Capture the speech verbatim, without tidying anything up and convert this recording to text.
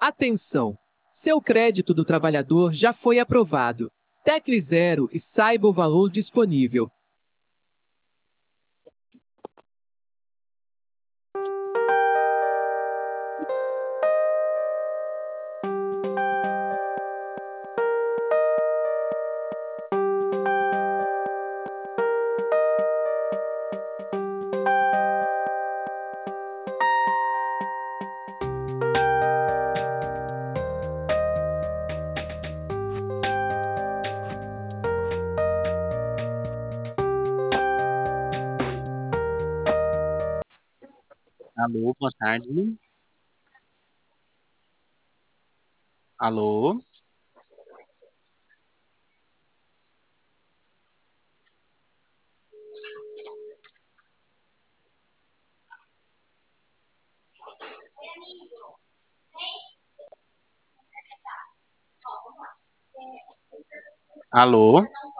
Atenção! Seu crédito do trabalhador já foi aprovado. Tecle zero e saiba o valor disponível. Alô, boa tarde. Alô? Alô?